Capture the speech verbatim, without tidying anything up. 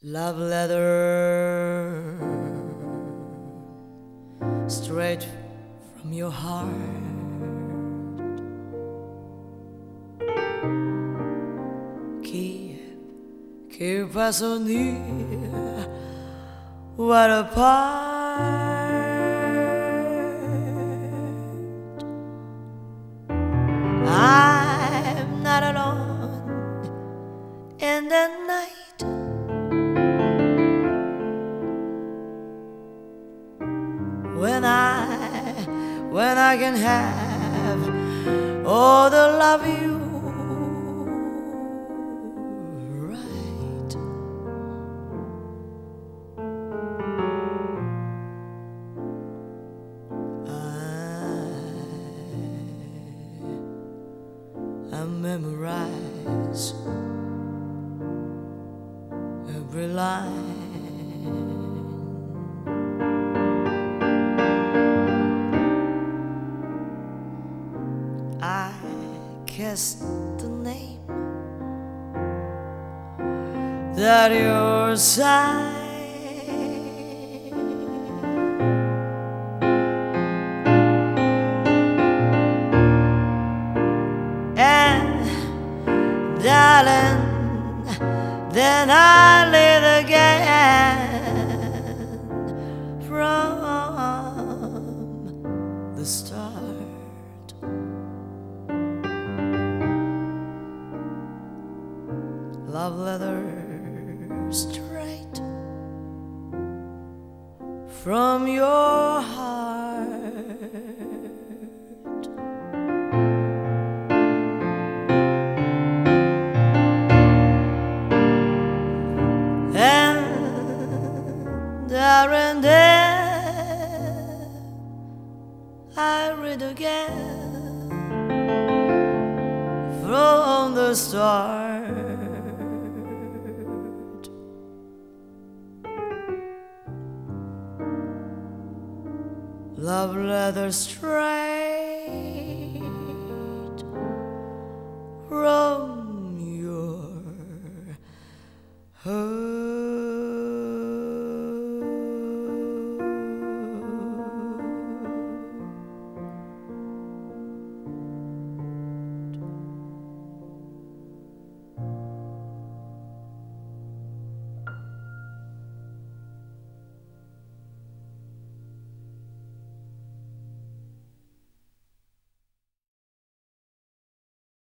Love letter straight from your heart. Keep, keep us so near, what apart. I'm not alone in the night. When I, when I can have all the love you right. I, I memorize every line. I kissed the name that your side, and darling, then I live again from the start. Love letter straight from your heart. And there and there I read again from the start. Love letter straight